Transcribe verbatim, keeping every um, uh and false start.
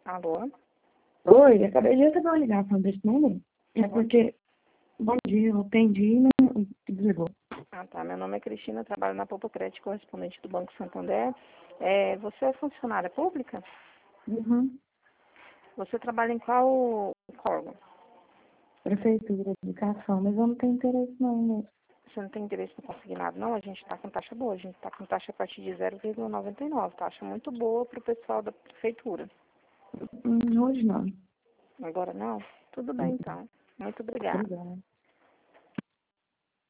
Alô? Oi, acabei de receber uma ligação desse número. É porque, bom dia, eu atendi e não desligou. Ah, tá. Meu nome é Cristina, trabalho na Poupa Crédito, correspondente do Banco Santander. É, você é funcionária pública? Uhum. Você trabalha em qual órgão? Prefeitura, educação, mas eu não tenho interesse não, né? Você não tem interesse no consignado, não? A gente está com taxa boa. A gente está com taxa a partir de zero vírgula noventa e nove. Taxa muito boa para o pessoal da prefeitura. Hum, hoje não. Agora não? Tudo bem, então. Muito obrigada. Obrigada.